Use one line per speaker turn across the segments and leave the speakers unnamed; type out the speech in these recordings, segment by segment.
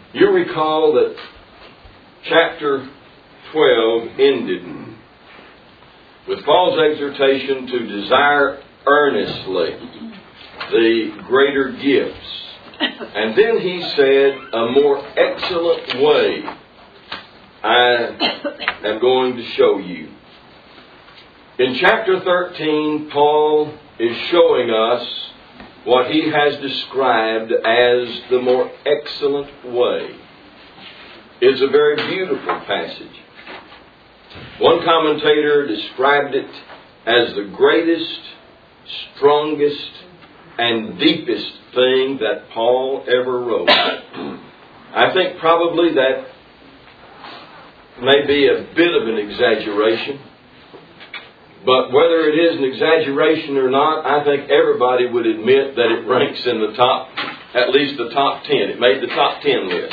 You recall that chapter 12 ended with Paul's exhortation to desire earnestly the greater gifts. And then he said, a more excellent way I am going to show you. In chapter 13, Paul is showing us what he has described as the more excellent way. It's a very beautiful passage. One commentator described it as the greatest, strongest, and deepest thing that Paul ever wrote. I think probably that may be a bit of an exaggeration. But whether it is an exaggeration or not, I think everybody would admit that it ranks in the top, at least the top 10. It made the top 10 list.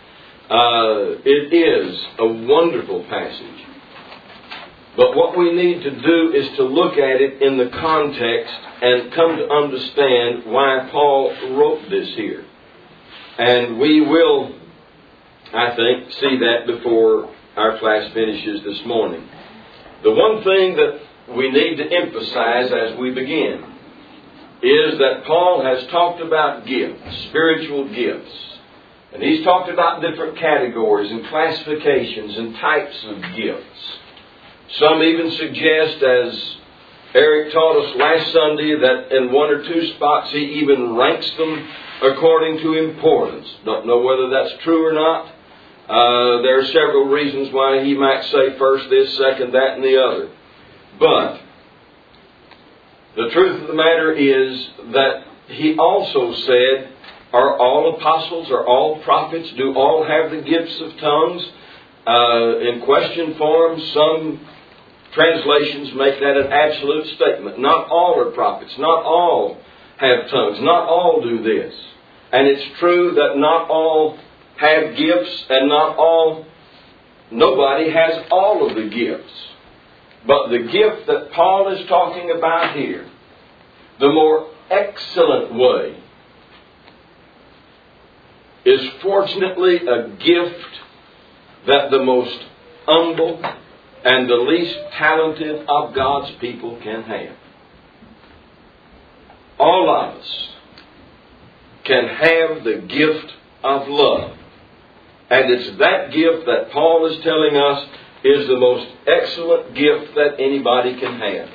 It is a wonderful passage. But what we need to do is to look at it in the context and come to understand why Paul wrote this here. And we will, I think, see that before our class finishes this morning. The one thing that we need to emphasize as we begin is that Paul has talked about gifts, spiritual gifts. And he's talked about different categories and classifications and types of gifts. Some even suggest, as Eric taught us last Sunday, that in one or two spots he even ranks them according to importance. Don't know whether that's true or not. There are several reasons why he might say first this, second that, and the other. But the truth of the matter is that he also said, are all apostles, are all prophets, do all have the gifts of tongues? In question form, some translations make that an absolute statement. Not all are prophets. Not all have tongues. Not all do this. And it's true that not all have gifts and nobody has all of the gifts. But the gift that Paul is talking about here, the more excellent way, is fortunately a gift that the most humble and the least talented of God's people can have. All of us can have the gift of love. And it's that gift that Paul is telling us is the most excellent gift that anybody can have.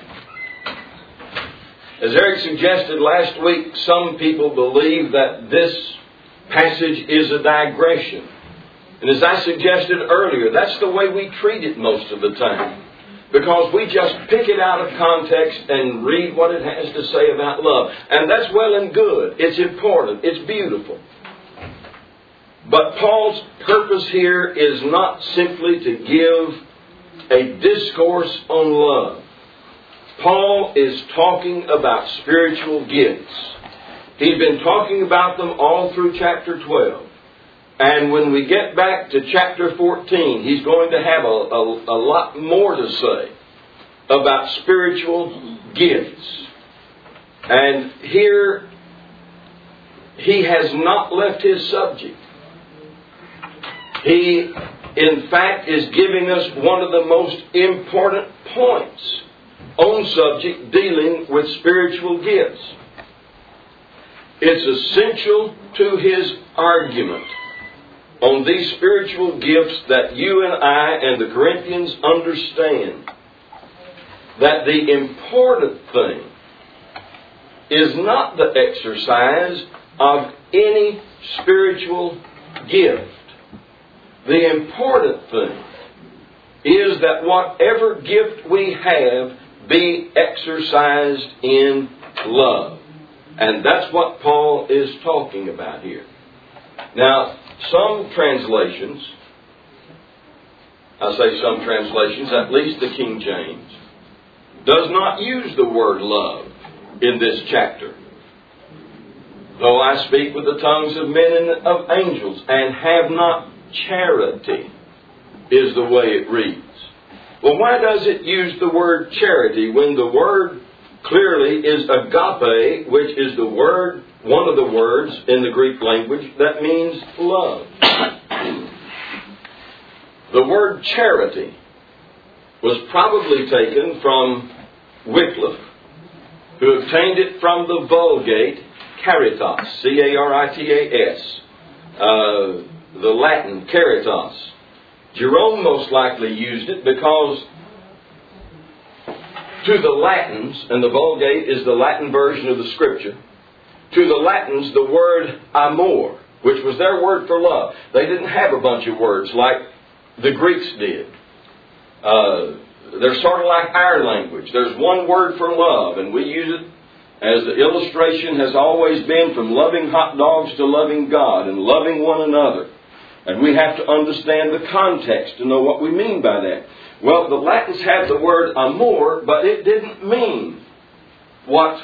As Eric suggested last week, some people believe that this passage is a digression. And as I suggested earlier, that's the way we treat it most of the time. Because we just pick it out of context and read what it has to say about love. And that's well and good. It's important. It's beautiful. But Paul's purpose here is not simply to give a discourse on love. Paul is talking about spiritual gifts. He's been talking about them all through chapter 12. And when we get back to chapter 14, he's going to have a lot more to say about spiritual gifts. And here, he has not left his subject. He, in fact, is giving us one of the most important points on subject dealing with spiritual gifts. It's essential to his argument on these spiritual gifts that you and I and the Corinthians understand that the important thing is not the exercise of any spiritual gift. The important thing is that whatever gift we have be exercised in love. And that's what Paul is talking about here. Now, some translations, I say some translations, at least the King James, does not use the word love in this chapter. Though I speak with the tongues of men and of angels and have not charity, is the way it reads. Well, why does it use the word charity when the word clearly is agape, which is the word, one of the words in the Greek language that means love. The word charity was probably taken from Wycliffe, who obtained it from the Vulgate, caritas, C-A-R-I-T-A-S, the Latin caritas. Jerome most likely used it because to the Latins, and the Vulgate is the Latin version of the Scripture, to the Latins the word amor, which was their word for love. They didn't have a bunch of words like the Greeks did. They're sort of like our language. There's one word for love, and we use it as the illustration has always been, from loving hot dogs to loving God and loving one another. And we have to understand the context to know what we mean by that. Well, the Latins had the word amor, but it didn't mean what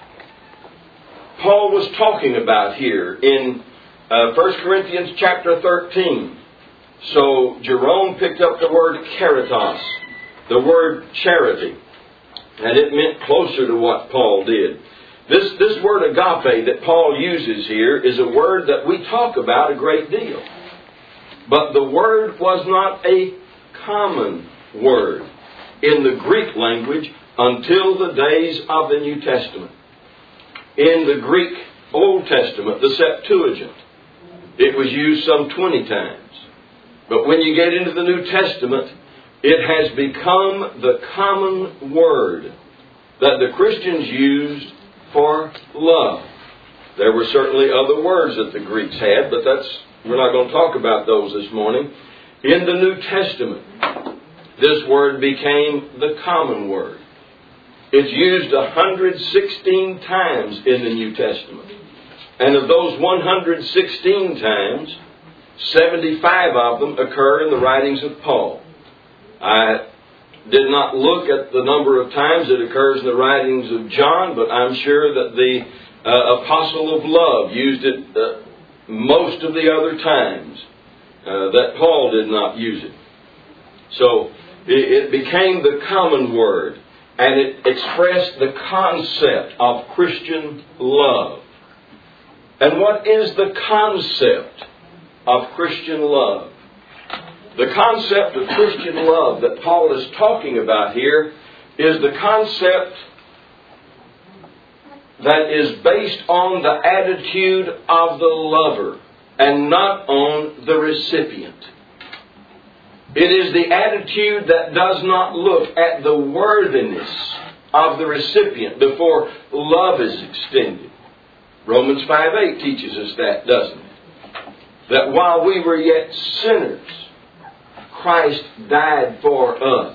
Paul was talking about here in 1 Corinthians chapter 13. So Jerome picked up the word caritas, the word charity, and it meant closer to what Paul did. This word agape that Paul uses here is a word that we talk about a great deal. But the word was not a common word in the Greek language until the days of the New Testament. In the Greek Old Testament, the Septuagint, it was used some 20 times. But when you get into the New Testament, it has become the common word that the Christians used for love. There were certainly other words that the Greeks had, but we're not going to talk about those this morning. In the New Testament, this word became the common word. It's used 116 times in the New Testament. And of those 116 times, 75 of them occur in the writings of Paul. I did not look at the number of times it occurs in the writings of John, but I'm sure that the apostle of love used it most of the other times that Paul did not use it. So it became the common word, and it expressed the concept of Christian love. And what is the concept of Christian love? The concept of Christian love that Paul is talking about here is the concept that is based on the attitude of the lover and not on the recipient. It is the attitude that does not look at the worthiness of the recipient before love is extended. Romans 5:8 teaches us that, doesn't it? That while we were yet sinners, Christ died for us.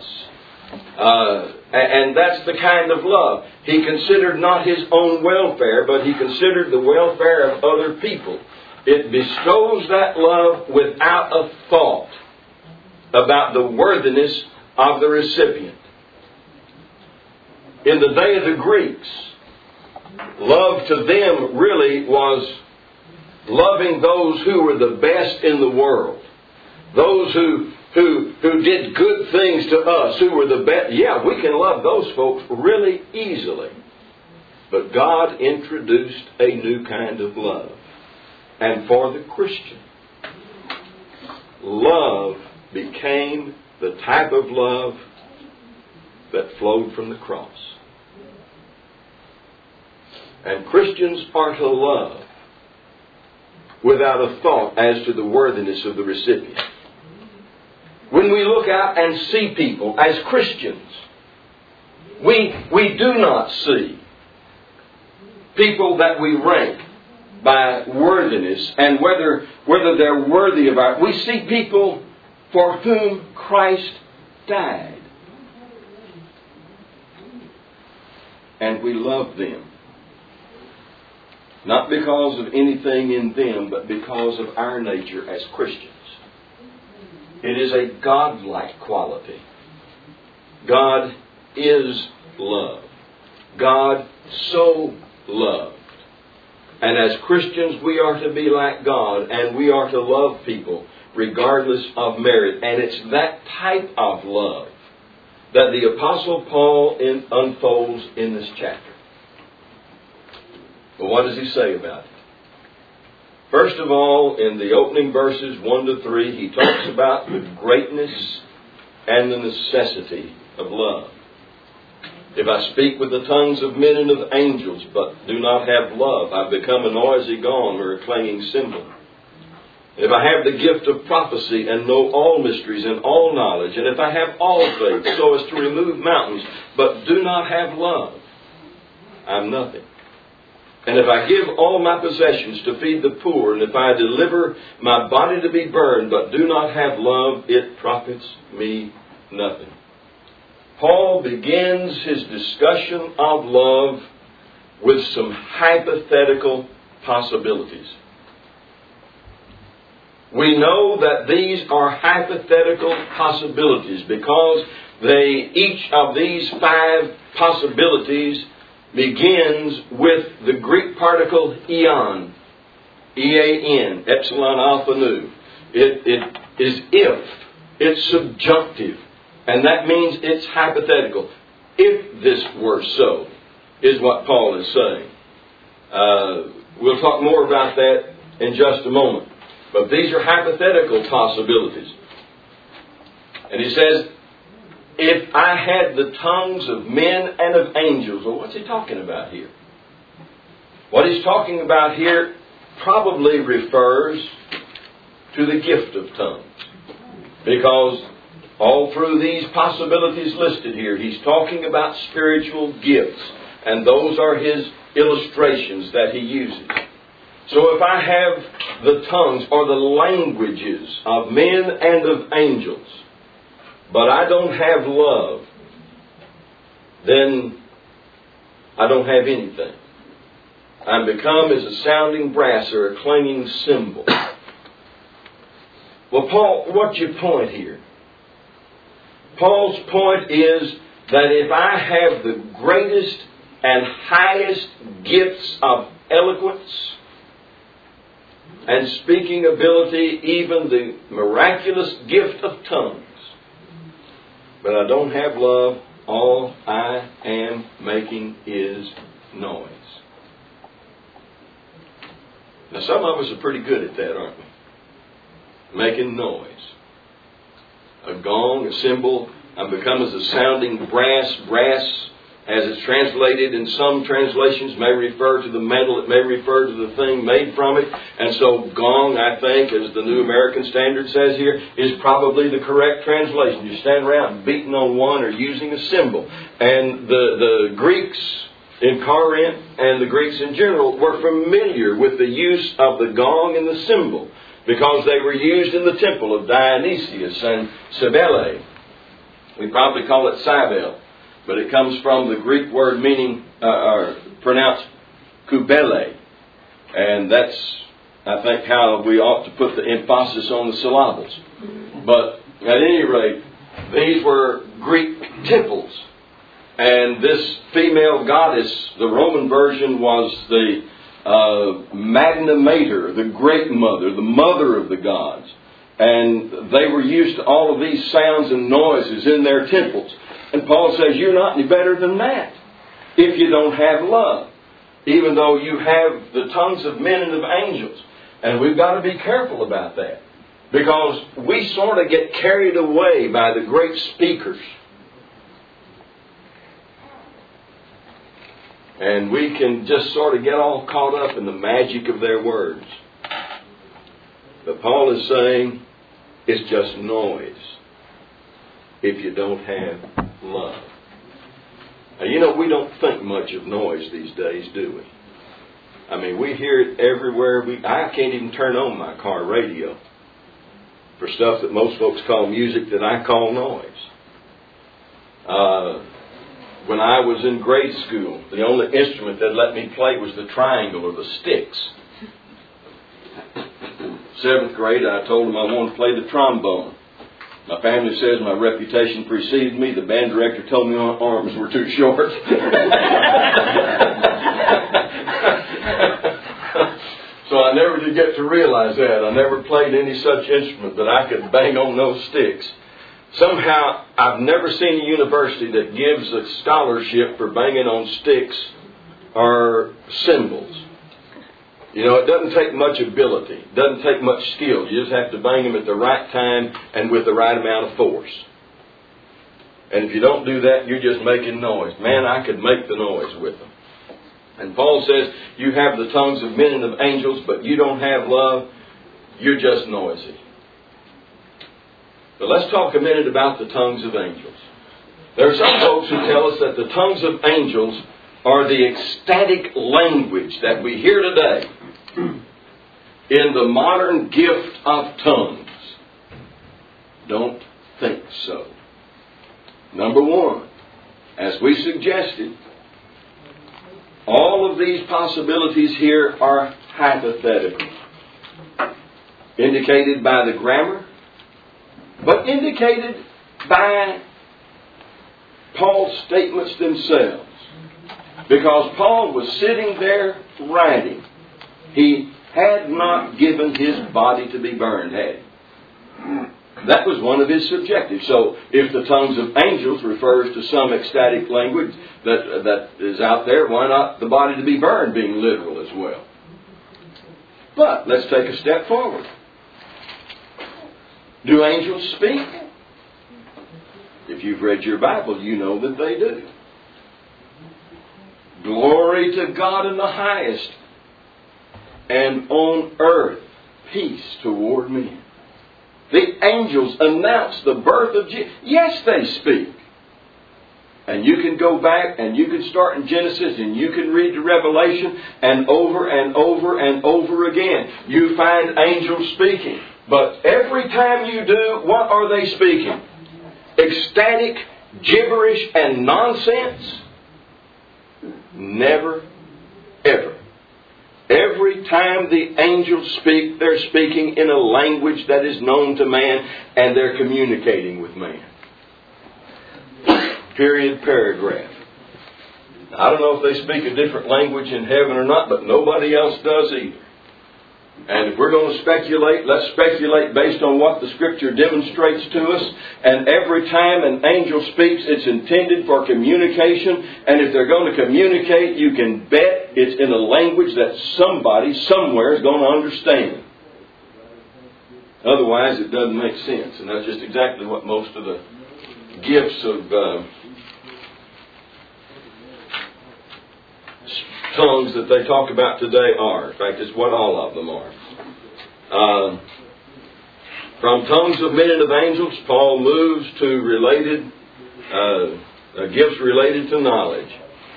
And that's the kind of love. He considered not his own welfare, but he considered the welfare of other people. It bestows that love without a thought about the worthiness of the recipient. In the day of the Greeks, love to them really was loving those who were the best in the world. Those who did good things to us, who were the best. Yeah, we can love those folks really easily. But God introduced a new kind of love. And for the Christian, love became the type of love that flowed from the cross. And Christians are to love without a thought as to the worthiness of the recipient. When we look out and see people as Christians, we do not see people that we rank by worthiness and whether they're worthy of our... We see people for whom Christ died. And we love them. Not because of anything in them, but because of our nature as Christians. It is a God-like quality. God is love. God so loved. And as Christians, we are to be like God, and we are to love people regardless of merit. And it's that type of love that the Apostle Paul unfolds in this chapter. Well, what does he say about it? First of all, in the opening verses 1 to 3, he talks about the greatness and the necessity of love. If I speak with the tongues of men and of angels, but do not have love, I become a noisy gong or a clanging cymbal. If I have the gift of prophecy and know all mysteries and all knowledge, and if I have all faith so as to remove mountains, but do not have love, I'm nothing. And if I give all my possessions to feed the poor, and if I deliver my body to be burned, but do not have love, it profits me nothing. Paul begins his discussion of love with some hypothetical possibilities. We know that these are hypothetical possibilities because each of these 5 possibilities begins with the Greek particle eon, E-A-N, epsilon alpha nu. It is if. It's subjunctive. And that means it's hypothetical. If this were so, is what Paul is saying. We'll talk more about that in just a moment. But these are hypothetical possibilities. And he says, if I had the tongues of men and of angels. Well, what's he talking about here? What he's talking about here probably refers to the gift of tongues. Because all through these possibilities listed here, he's talking about spiritual gifts. And those are his illustrations that he uses. So if I have the tongues or the languages of men and of angels, but I don't have love, then I don't have anything. I'm become as a sounding brass or a clanging cymbal. Well, Paul, what's your point here? Paul's point is that if I have the greatest and highest gifts of eloquence and speaking ability, even the miraculous gift of tongues, but I don't have love, all I am making is noise. Now, some of us are pretty good at that, aren't we? Making noise. A gong, a cymbal, I'm become as a sounding brass. Brass, as it's translated in some translations, may refer to the metal. It may refer to the thing made from it. And so gong, I think, as the New American Standard says here, is probably the correct translation. You stand around beating on one or using a cymbal. And the Greeks in Corinth and the Greeks in general were familiar with the use of the gong and the cymbal, because they were used in the temple of Dionysius and Cybele. We probably call it Cybele, but it comes from the Greek word meaning, pronounced kubele. And that's, I think, how we ought to put the emphasis on the syllables. But at any rate, these were Greek temples. And this female goddess, the Roman version was the Magna Mater, the Great Mother, the Mother of the Gods. And they were used to all of these sounds and noises in their temples. And Paul says, you're not any better than that if you don't have love, even though you have the tongues of men and of angels. And we've got to be careful about that, because we sort of get carried away by the great speakers. And we can just sort of get all caught up in the magic of their words. But Paul is saying it's just noise if you don't have love. Now, you know, we don't think much of noise these days, do we? I mean, we hear it everywhere. I can't even turn on my car radio for stuff that most folks call music that I call noise. When I was in grade school, the only instrument that let me play was the triangle or the sticks. 7th grade, I told them I wanted to play the trombone. My family says my reputation preceded me. The band director told me my arms were too short. So I never did get to realize that. I never played any such instrument that I could bang on those sticks. Somehow, I've never seen a university that gives a scholarship for banging on sticks or cymbals. You know, it doesn't take much ability. It doesn't take much skill. You just have to bang them at the right time and with the right amount of force. And if you don't do that, you're just making noise. Man, I could make the noise with them. And Paul says, you have the tongues of men and of angels, but you don't have love. You're just noisy. But let's talk a minute about the tongues of angels. There are some folks who tell us that the tongues of angels are the ecstatic language that we hear today in the modern gift of tongues. Don't think so. Number one, as we suggested, all of these possibilities here are hypothetical, indicated by the grammar, but indicated by Paul's statements themselves. Because Paul was sitting there writing. He had not given his body to be burned, had he? That was one of his subjectives. So if the tongues of angels refers to some ecstatic language that is out there, why not the body to be burned being literal as well? But let's take a step forward. Do angels speak? If you've read your Bible, you know that they do. Glory to God in the highest, and on earth peace toward men. The angels announce the birth of Jesus. Yes, they speak. And you can go back and you can start in Genesis and you can read the Revelation, and over and over and over again you find angels speaking. But every time you do, what are they speaking? Ecstatic, gibberish, and nonsense? Never, ever. Every time the angels speak, they're speaking in a language that is known to man, and they're communicating with man. Period, paragraph. I don't know if they speak a different language in heaven or not, but nobody else does either. And if we're going to speculate, let's speculate based on what the Scripture demonstrates to us. And every time an angel speaks, it's intended for communication. And if they're going to communicate, you can bet it's in a language that somebody, somewhere is going to understand. Otherwise, it doesn't make sense. And that's just exactly what most of the gifts of tongues that they talk about today are. In fact, it's what all of them are. From tongues of men and of angels, Paul moves to related gifts related to knowledge.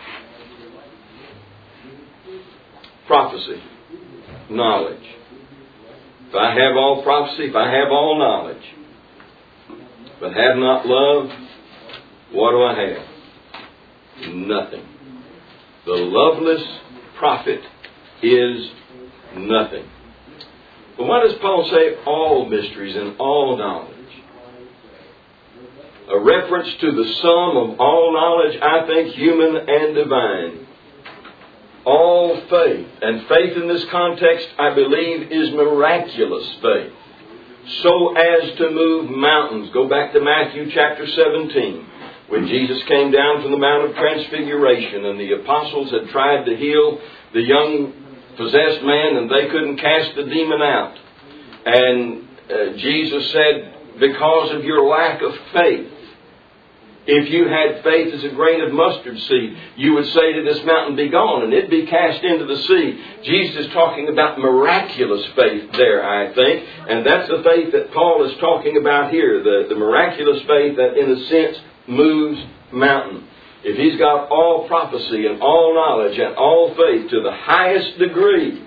Prophecy. Knowledge. If I have all prophecy, if I have all knowledge, but have not love, what do I have? Nothing. The loveless prophet is nothing. But what does Paul say? All mysteries and all knowledge. A reference to the sum of all knowledge, I think, human and divine. All faith. And faith in this context, I believe, is miraculous faith. So as to move mountains. Go back to Matthew chapter 17. When Jesus came down from the Mount of Transfiguration and the apostles had tried to heal the young possessed man and they couldn't cast the demon out. And Jesus said, because of your lack of faith, if you had faith as a grain of mustard seed, you would say to this mountain, be gone, and it'd be cast into the sea. Jesus is talking about miraculous faith there, I think. And that's the faith that Paul is talking about here. The miraculous faith that, in a sense, moves mountain. If he's got all prophecy and all knowledge and all faith to the highest degree,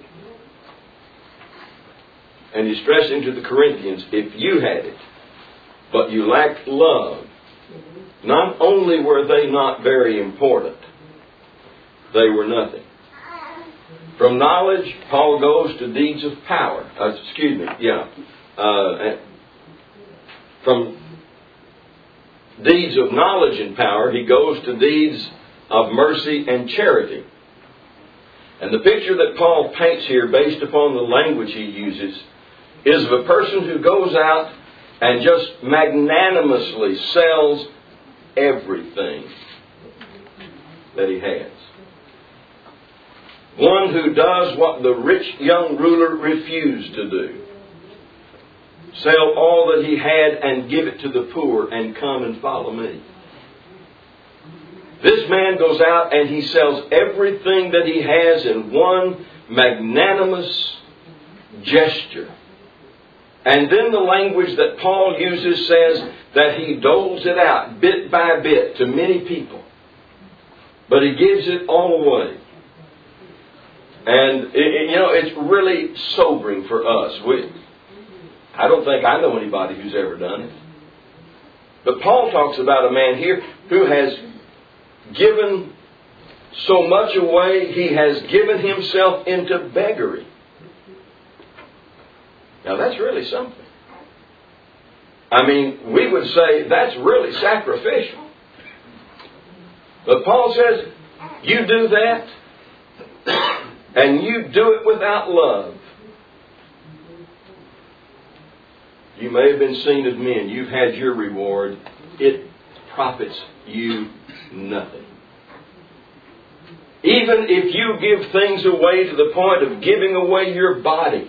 and he's stressing to the Corinthians, if you had it, but you lacked love, not only were they not very important, they were nothing. From knowledge, Paul goes to deeds of power. From deeds of knowledge and power, he goes to deeds of mercy and charity. And the picture that Paul paints here, based upon the language he uses, is of a person who goes out and just magnanimously sells everything that he has. One who does what the rich young ruler refused to do. Sell all that he had and give it to the poor and come and follow me. This man goes out and he sells everything that he has in one magnanimous gesture. And then the language that Paul uses says that he doles it out bit by bit to many people. But he gives it all away. And, it's really sobering for us. I don't think I know anybody who's ever done it. But Paul talks about a man here who has given so much away, he has given himself into beggary. Now that's really something. I mean, we would say that's really sacrificial. But Paul says, you do that, and you do it without love. You may have been seen of men. You've had your reward. It profits you nothing. Even if you give things away to the point of giving away your body.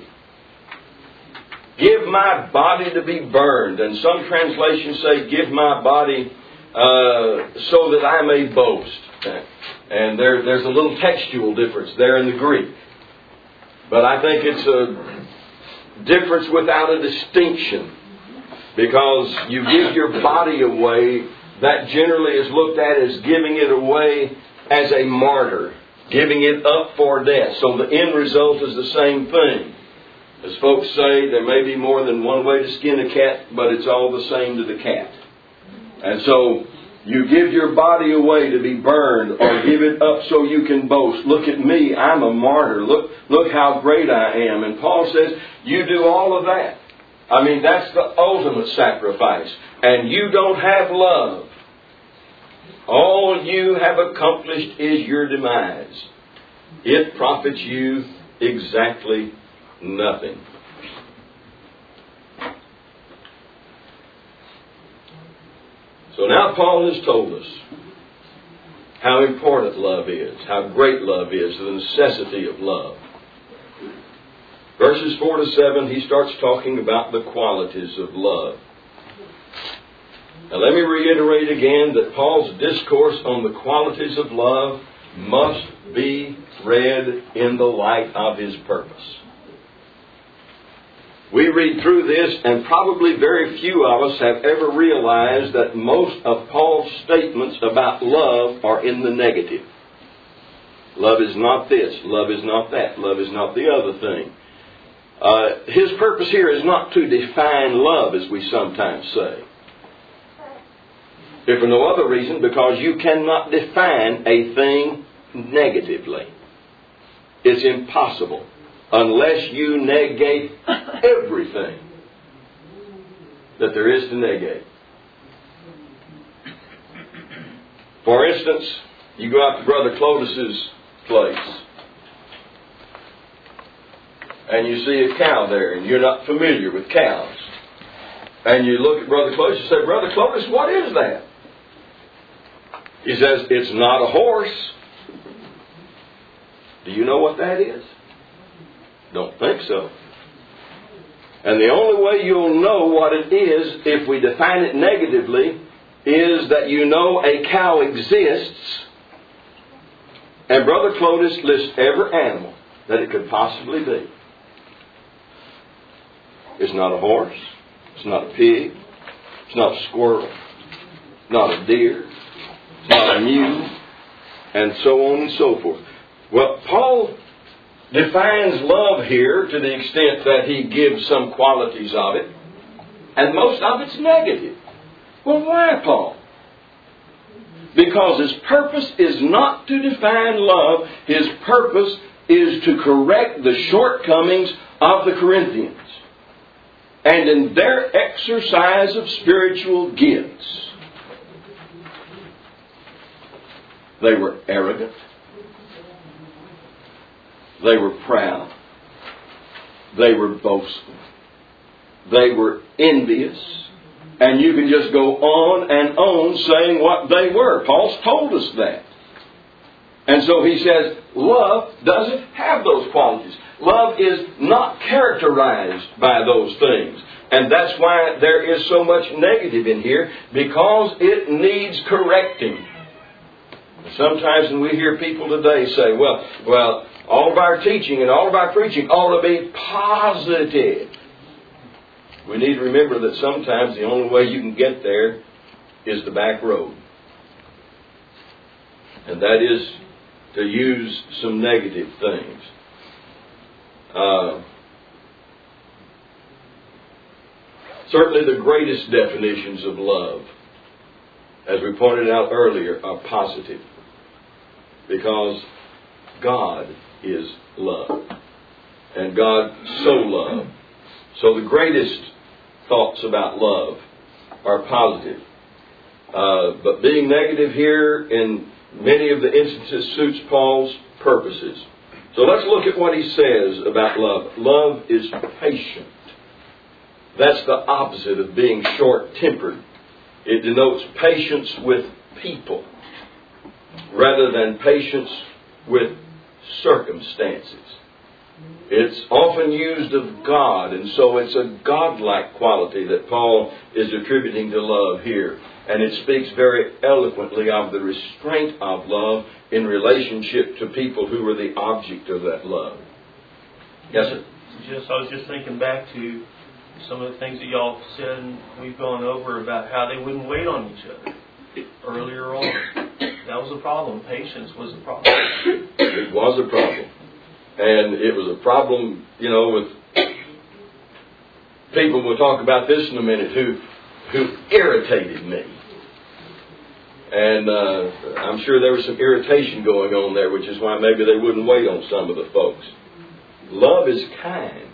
Give my body to be burned. And some translations say, give my body so that I may boast. And there's a little textual difference there in the Greek. But I think it's a difference without a distinction. Because you give your body away, that generally is looked at as giving it away as a martyr. Giving it up for death. So the end result is the same thing. As folks say, there may be more than one way to skin a cat, but it's all the same to the cat. And so you give your body away to be burned or give it up so you can boast. Look at me, I'm a martyr. Look how great I am. And Paul says, you do all of that. I mean, that's the ultimate sacrifice. And you don't have love. All you have accomplished is your demise. It profits you exactly nothing. So now Paul has told us how important love is, how great love is, the necessity of love. Verses 4 to 7, he starts talking about the qualities of love. Now let me reiterate again that Paul's discourse on the qualities of love must be read in the light of his purpose. We read through this, and probably very few of us have ever realized that most of Paul's statements about love are in the negative. Love is not this. Love is not that. Love is not the other thing. His purpose here is not to define love, as we sometimes say. If for no other reason, because you cannot define a thing negatively. It's impossible. Unless you negate everything that there is to negate. For instance, you go out to Brother Clotus's place and you see a cow there and you're not familiar with cows. And you look at Brother Clotus and say, Brother Clotus, what is that? He says, it's not a horse. Do you know what that is? Don't think so. And the only way you'll know what it is, if we define it negatively, is that you know a cow exists, and Brother Clotus lists every animal that it could possibly be. It's not a horse. It's not a pig. It's not a squirrel. It's not a deer. It's not a mule. And so on and so forth. Well, Paul defines love here to the extent that he gives some qualities of it. And most of it's negative. Well, why, Paul? Because his purpose is not to define love. His purpose is to correct the shortcomings of the Corinthians. And in their exercise of spiritual gifts, they were arrogant. They were proud. They were boastful. they were envious. And you can just go on and on saying what they were. Paul's told us that. And so he says, love doesn't have those qualities. Love is not characterized by those things. And that's why there is so much negative in here, because it needs correcting. Sometimes when we hear people today say, well, all of our teaching and all of our preaching ought to be positive. We need to remember that sometimes the only way you can get there is the back road. And that is to use some negative things. Certainly the greatest definitions of love, as we pointed out earlier, are positive. Because God is love. And God so loved. So the greatest thoughts about love are positive. But being negative here in many of the instances suits Paul's purposes. So let's look at what he says about love. Love is patient. That's the opposite of being short-tempered. It denotes patience with people rather than patience with circumstances. It's often used of God, and so it's a godlike quality that Paul is attributing to love here. And it speaks very eloquently of the restraint of love in relationship to people who are the object of that love. Yes, sir?
I was just thinking back to some of the things that y'all said and we've gone over about how they wouldn't wait on each other earlier on. That was a problem. Patience was a problem.
It was a problem. And it was a problem, with people, we'll talk about this in a minute, who irritated me. And I'm sure there was some irritation going on there, which is why maybe they wouldn't wait on some of the folks. Love is kind.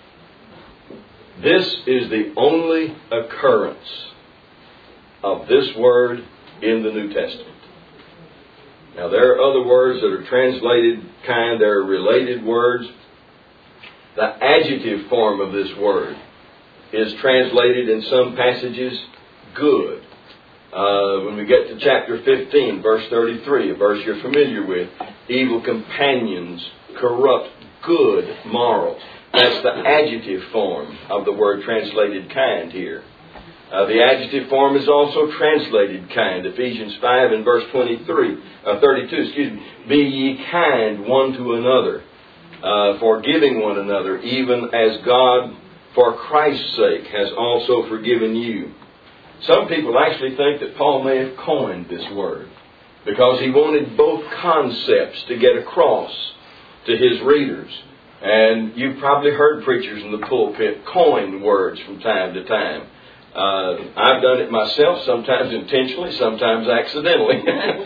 This is the only occurrence of this word in the New Testament. Now, there are other words that are translated kind. There are related words. The adjective form of this word is translated in some passages good. When we get to chapter 15, verse 33, a verse you're familiar with, evil companions corrupt good morals. That's the adjective form of the word translated kind here. The adjective form is also translated kind. Ephesians 5 and verse 32. Be ye kind one to another, forgiving one another, even as God, for Christ's sake, has also forgiven you. Some people actually think that Paul may have coined this word because he wanted both concepts to get across to his readers. And you've probably heard preachers in the pulpit coin words from time to time. I've done it myself, sometimes intentionally, sometimes accidentally.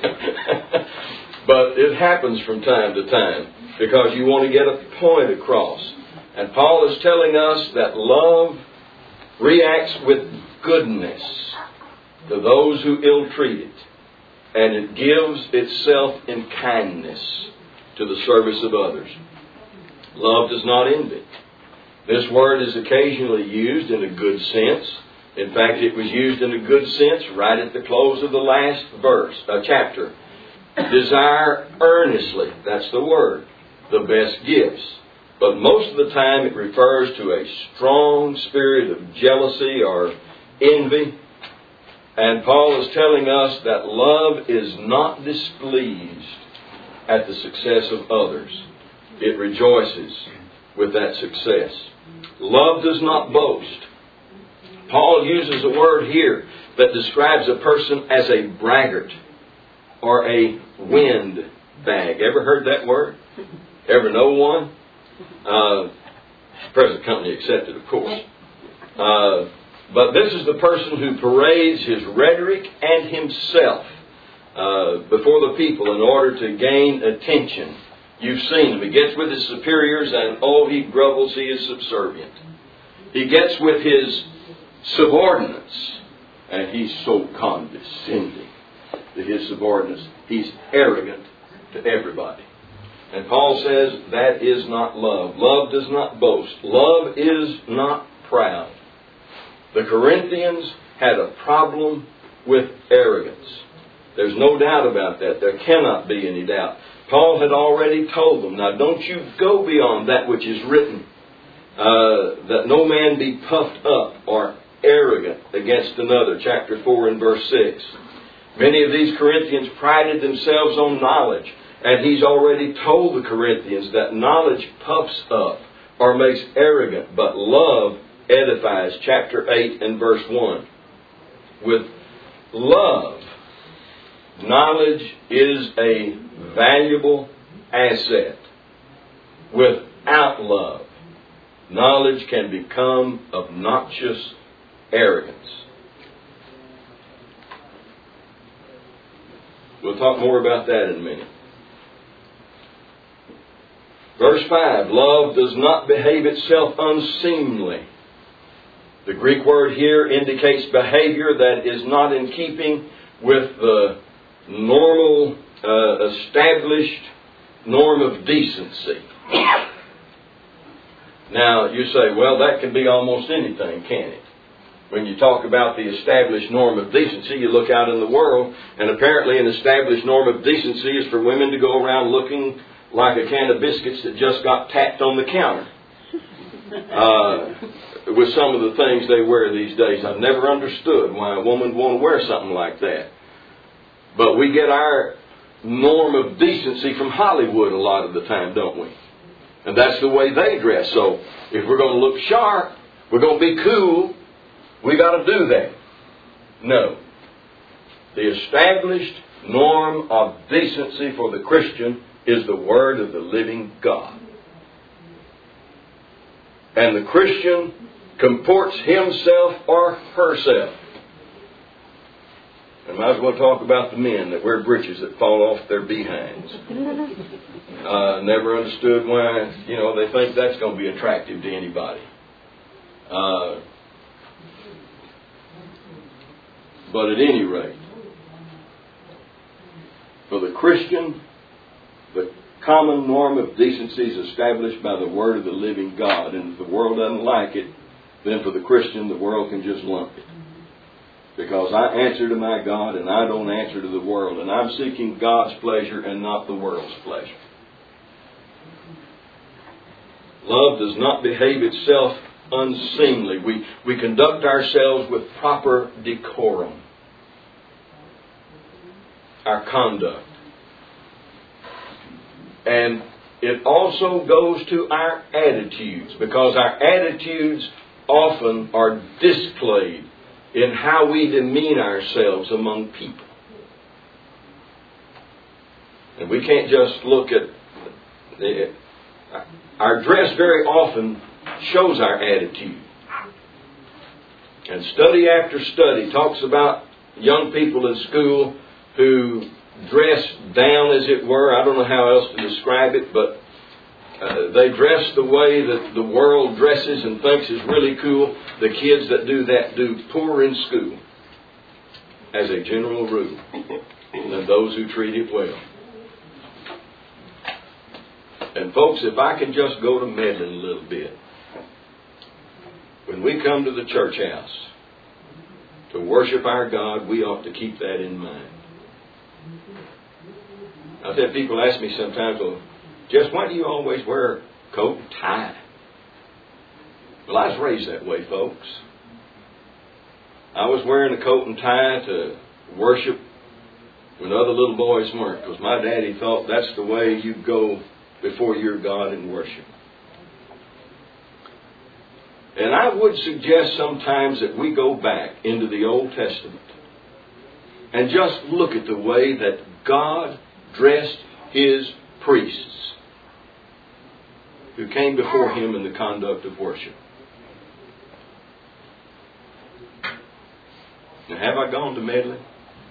But it happens from time to time because you want to get a point across. And Paul is telling us that love reacts with goodness to those who ill-treat it. And it gives itself in kindness to the service of others. Love does not envy. This word is occasionally used in a good sense. In fact, it was used in a good sense right at the close of the last chapter. Desire earnestly, that's the word, the best gifts. But most of the time it refers to a strong spirit of jealousy or envy. And Paul is telling us that love is not displeased at the success of others. It rejoices with that success. Love does not boast. Paul uses a word here that describes a person as a braggart or a windbag. Ever heard that word? Ever know one? Present company accepted, of course. But this is the person who parades his rhetoric and himself before the people in order to gain attention. You've seen him. He gets with his superiors and, he grovels, he is subservient. He gets with his subordinates and he's so condescending to his subordinates. He's arrogant to everybody. And Paul says that is not love. Love does not boast. Love is not proud. The Corinthians had a problem with arrogance. There's no doubt about that. There cannot be any doubt. Paul had already told them, now don't you go beyond that which is written, that no man be puffed up or arrogant against another. Chapter 4 and verse 6. Many of these Corinthians prided themselves on knowledge. And he's already told the Corinthians that knowledge puffs up or makes arrogant, but love edifies. Chapter 8 and verse 1. With love, knowledge is a valuable asset. Without love, knowledge can become obnoxious arrogance. We'll talk more about that in a minute. Verse 5, love does not behave itself unseemly. The Greek word here indicates behavior that is not in keeping with the normal, established norm of decency. Now, you say, well, that can be almost anything, can it? When you talk about the established norm of decency, you look out in the world, and apparently an established norm of decency is for women to go around looking like a can of biscuits that just got tacked on the counter. With some of the things they wear these days. I've never understood why a woman would want to wear something like that. But we get our norm of decency from Hollywood a lot of the time, don't we? And that's the way they dress. So if we're going to look sharp, we're going to be cool, we got to do that. No. The established norm of decency for the Christian is the Word of the living God. And the Christian comports himself or herself. I might as well talk about the men that wear breeches that fall off their behinds. Never understood why, they think that's going to be attractive to anybody. But at any rate, for the Christian, the common norm of decency is established by the Word of the living God. And if the world doesn't like it, then for the Christian, the world can just lump it. Because I answer to my God and I don't answer to the world. And I'm seeking God's pleasure and not the world's pleasure. Love does not behave itself unseemly. We conduct ourselves with proper decorum. Our conduct. And it also goes to our attitudes, because our attitudes often are displayed in how we demean ourselves among people. And we can't just look at our dress very often shows our attitude. And study after study talks about young people in school who dress down, as it were. I don't know how else to describe it, but they dress the way that the world dresses and thinks is really cool. The kids that do that do poor in school, as a general rule, than those who treat it well. And folks, if I can just go to meddling a little bit. When we come to the church house to worship our God, we ought to keep that in mind. I've had people ask me sometimes, well, Jess, why do you always wear a coat and tie? Well, I was raised that way, folks. I was wearing a coat and tie to worship when other little boys weren't, because my daddy thought that's the way you go before your God in worship. And I would suggest sometimes that we go back into the Old Testament and just look at the way that God dressed His priests who came before Him in the conduct of worship. Now, have I gone to meddling?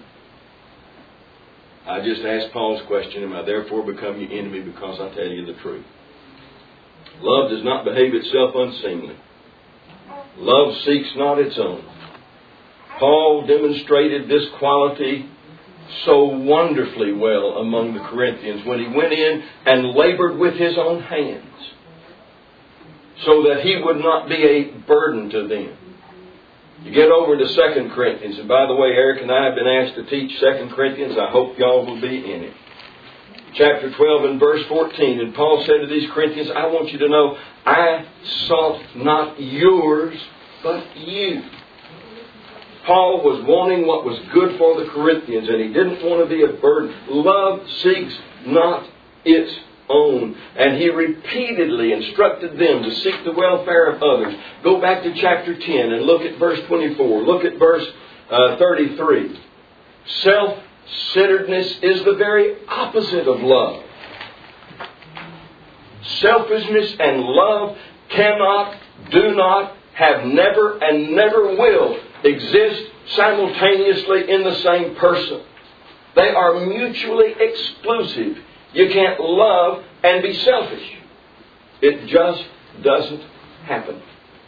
I just asked Paul's question, am I therefore become your enemy because I tell you the truth? Love does not behave itself unseemly. Love seeks not its own. Paul demonstrated this quality so wonderfully well among the Corinthians when he went in and labored with his own hands so that he would not be a burden to them. You get over to 2 Corinthians. And by the way, Eric and I have been asked to teach 2 Corinthians. I hope y'all will be in it. Chapter 12 and verse 14. And Paul said to these Corinthians, I want you to know, I sought not yours, but you. Paul was wanting what was good for the Corinthians, and he didn't want to be a burden. Love seeks not its own. And he repeatedly instructed them to seek the welfare of others. Go back to chapter 10 and look at verse 24. Look at verse 33. Self-centeredness is the very opposite of love. Selfishness and love cannot, do not, have never, and never will exist simultaneously in the same person. They are mutually exclusive. You can't love and be selfish. It just doesn't happen.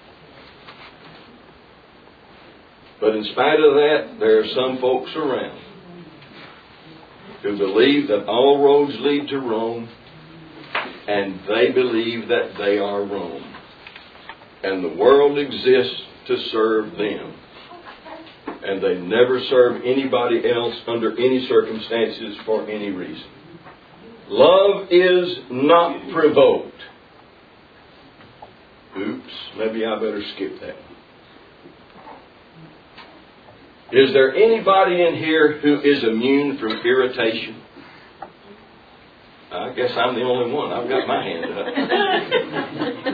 But in spite of that, there are some folks around who believe that all roads lead to Rome, and they believe that they are Rome. And the world exists to serve them. And they never serve anybody else under any circumstances for any reason. Love is not provoked. Oops, maybe I better skip that. Is there anybody in here who is immune from irritation? I guess I'm the only one. I've got my hand up.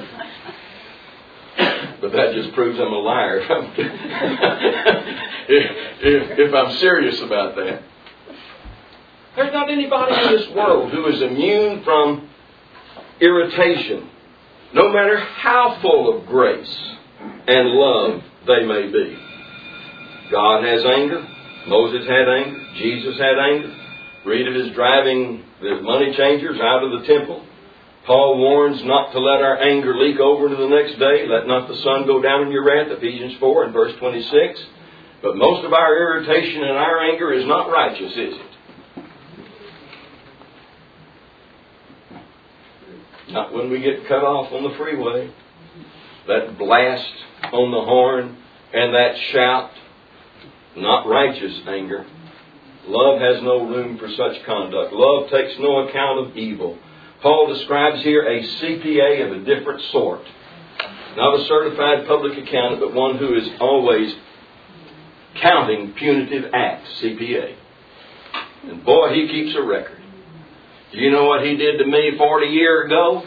But that just proves I'm a liar if I'm serious about that. There's not anybody in this world who is immune from irritation, no matter how full of grace and love they may be. God has anger. Moses had anger. Jesus had anger. Read of his driving the money changers out of the temple. Paul warns not to let our anger leak over to the next day. Let not the sun go down in your wrath, Ephesians 4 and verse 26. But most of our irritation and our anger is not righteous, is it? Not when we get cut off on the freeway. That blast on the horn and that shout. Not righteous anger. Love has no room for such conduct. Love takes no account of evil. Paul describes here a CPA of a different sort. Not a certified public accountant, but one who is always counting punitive acts, CPA. And boy, he keeps a record. Do you know what he did to me 40 years ago?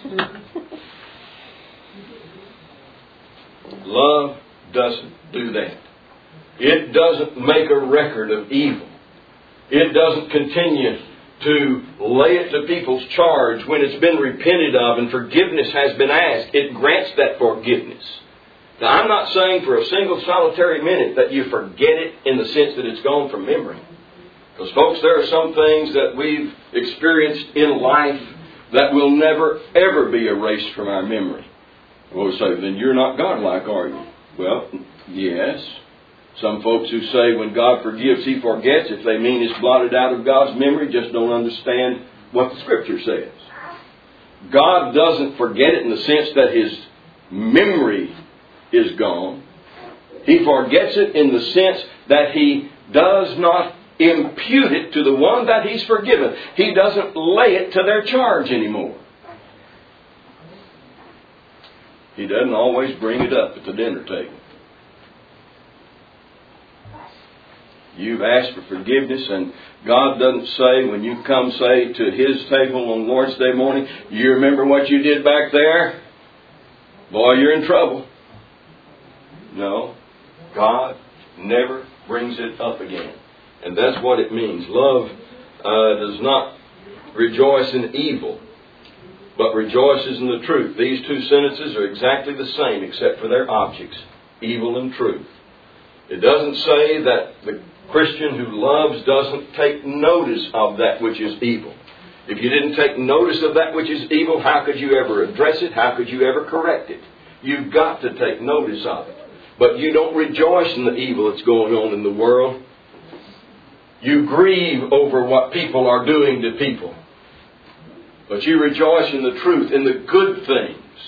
Love doesn't do that. It doesn't make a record of evil. It doesn't continue to lay it to people's charge when it's been repented of and forgiveness has been asked. It grants that forgiveness. Now, I'm not saying for a single solitary minute that you forget it in the sense that it's gone from memory. Because, folks, there are some things that we've experienced in life that will never, ever be erased from our memory. Well, we say, then you're not godlike, are you? Well, yes. Some folks who say when God forgives, He forgets, if they mean it's blotted out of God's memory, just don't understand what the Scripture says. God doesn't forget it in the sense that His memory is gone. He forgets it in the sense that He does not impute it to the one that He's forgiven. He doesn't lay it to their charge anymore. He doesn't always bring it up at the dinner table. You've asked for forgiveness, and God doesn't say, when you come, say, to His table on Lord's Day morning, you remember what you did back there? Boy, you're in trouble. No, God never brings it up again. And that's what it means. Love does not rejoice in evil, but rejoices in the truth. These two sentences are exactly the same, except for their objects, evil and truth. It doesn't say that the Christian who loves doesn't take notice of that which is evil. If you didn't take notice of that which is evil, how could you ever address it? How could you ever correct it? You've got to take notice of it. But you don't rejoice in the evil that's going on in the world. You grieve over what people are doing to people. But you rejoice in the truth, in the good things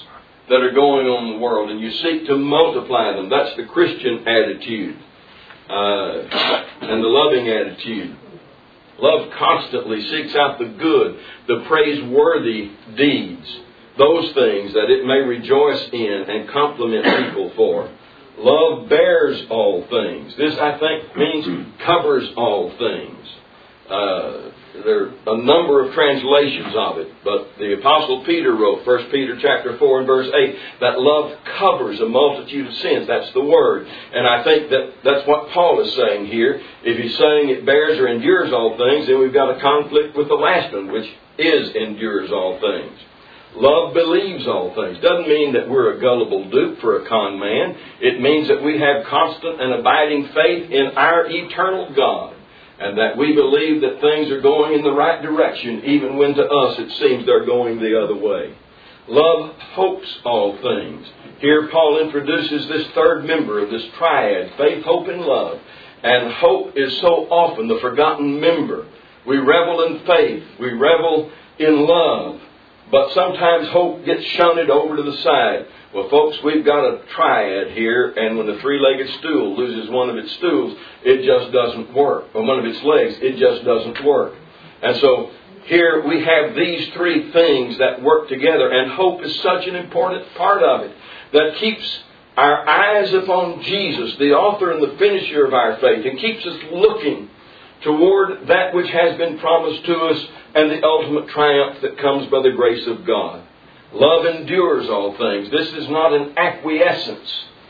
that are going on in the world, and you seek to multiply them. That's the Christian attitude and the loving attitude. Love constantly seeks out the good, the praiseworthy deeds, those things that it may rejoice in and compliment people for. Love bears all things. This, I think, means covers all things. There are a number of translations of it, but the Apostle Peter wrote, 1 Peter chapter 4 and verse 8, that love covers a multitude of sins. That's the word. And I think that's what Paul is saying here. If he's saying it bears or endures all things, then we've got a conflict with the last one, which is endures all things. Love believes all things. Doesn't mean that we're a gullible dupe for a con man. It means that we have constant and abiding faith in our eternal God, and that we believe that things are going in the right direction, even when to us it seems they're going the other way. Love hopes all things. Here Paul introduces this third member of this triad, faith, hope, and love. And hope is so often the forgotten member. We revel in faith. We revel in love. But sometimes hope gets shunted over to the side. Well, folks, we've got a triad here, and when the three-legged stool loses one of its stools, it just doesn't work. Or one of its legs, it just doesn't work. And so here we have these three things that work together, and hope is such an important part of it that keeps our eyes upon Jesus, the author and the finisher of our faith, and keeps us looking toward that which has been promised to us and the ultimate triumph that comes by the grace of God. Love endures all things. This is not an acquiescence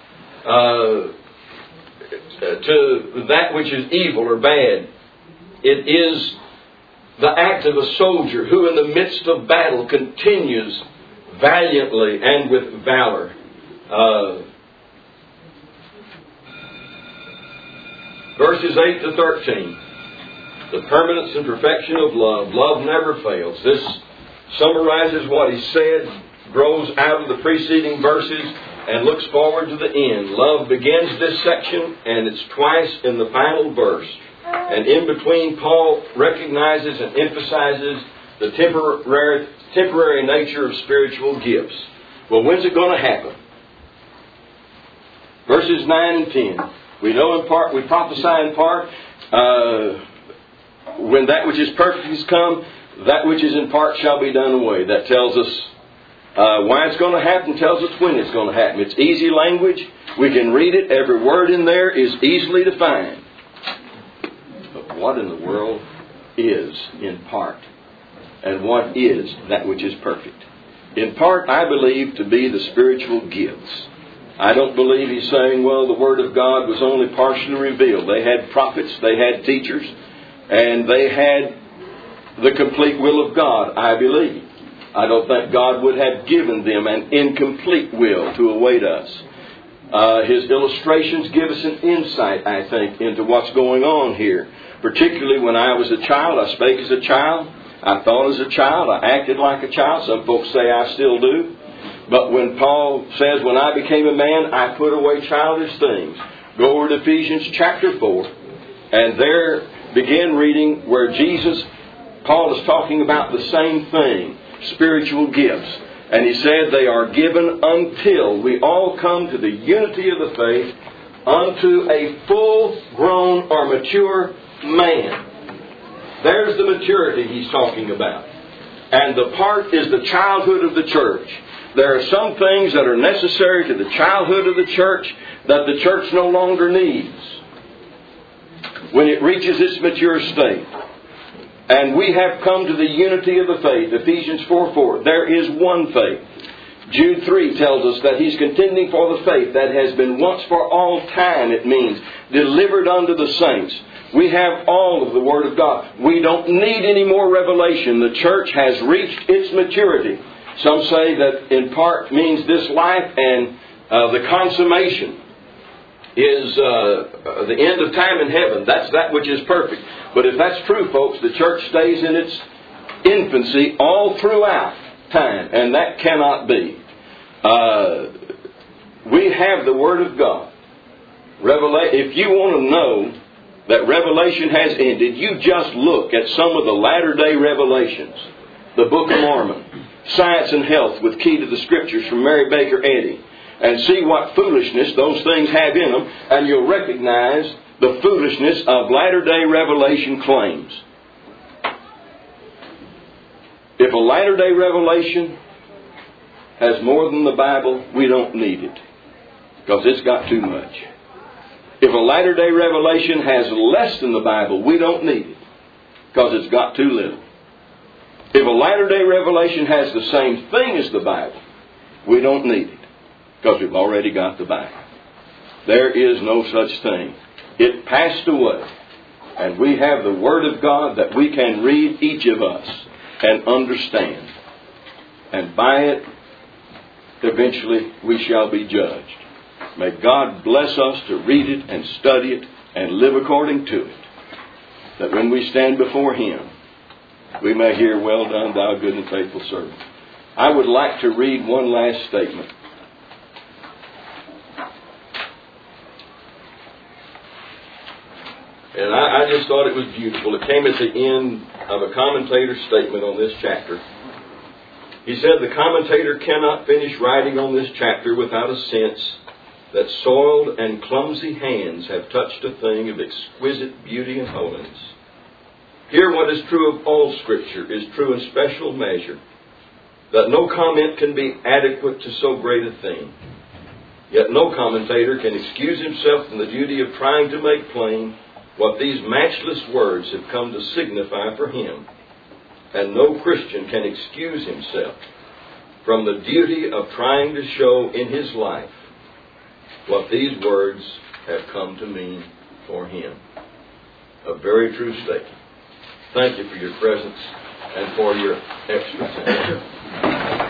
to that which is evil or bad. It is the act of a soldier who in the midst of battle continues valiantly and with valor. Verses 8 to 13. The permanence and perfection of love. Love never fails. This summarizes what he said, grows out of the preceding verses, and looks forward to the end. Love begins this section, and it's twice in the final verse. And in between, Paul recognizes and emphasizes the temporary nature of spiritual gifts. Well, when's it going to happen? Verses 9 and 10. We know in part, we prophesy in part. When that which is perfect is come, that which is in part shall be done away. That tells us why it's going to happen, tells us when it's going to happen. It's easy language. We can read it. Every word in there is easily defined. But what in the world is in part? And what is that which is perfect? In part, I believe to be the spiritual gifts. I don't believe he's saying, well, the Word of God was only partially revealed. They had prophets, they had teachers, and they had the complete will of God, I believe. I don't think God would have given them an incomplete will to await us. His illustrations give us an insight, I think, into what's going on here. Particularly when I was a child, I spake as a child, I thought as a child, I acted like a child. Some folks say I still do. But when Paul says, when I became a man, I put away childish things. Go over to Ephesians chapter 4, and there begin reading where Paul is talking about the same thing, spiritual gifts. And he said they are given until we all come to the unity of the faith, unto a full-grown or mature man. There's the maturity he's talking about. And the part is the childhood of the church. There are some things that are necessary to the childhood of the church that the church no longer needs when it reaches its mature state. And we have come to the unity of the faith. Ephesians 4:4. There is one faith. Jude 3 tells us that he's contending for the faith that has been once for all time, it means, delivered unto the saints. We have all of the Word of God. We don't need any more revelation. The church has reached its maturity. Some say that in part means this life, and the consummation is the end of time in heaven. That's that which is perfect. But if that's true, folks, the church stays in its infancy all throughout time, and that cannot be. We have the Word of God. If you want to know that Revelation has ended, you just look at some of the latter-day revelations. The Book of Mormon, Science and Health with Key to the Scriptures from Mary Baker Eddy, and see what foolishness those things have in them, and you'll recognize the foolishness of latter-day revelation claims. If a latter-day revelation has more than the Bible, we don't need it, because it's got too much. If a latter-day revelation has less than the Bible, we don't need it, because it's got too little. If a latter-day revelation has the same thing as the Bible, we don't need it, because we've already got the Bible. There is no such thing. It passed away, and we have the Word of God that we can read, each of us, and understand. And by it, eventually, we shall be judged. May God bless us to read it and study it and live according to it, that when we stand before Him, we may hear, "Well done, thou good and faithful servant." I would like to read one last statement. And I just thought it was beautiful. It came at the end of a commentator's statement on this chapter. He said, "The commentator cannot finish writing on this chapter without a sense that soiled and clumsy hands have touched a thing of exquisite beauty and holiness. Here what is true of all Scripture is true in special measure, that no comment can be adequate to so great a thing. Yet no commentator can excuse himself from the duty of trying to make plain what these matchless words have come to signify for him. And no Christian can excuse himself from the duty of trying to show in his life what these words have come to mean for him." A very true statement. Thank you for your presence and for your expertise.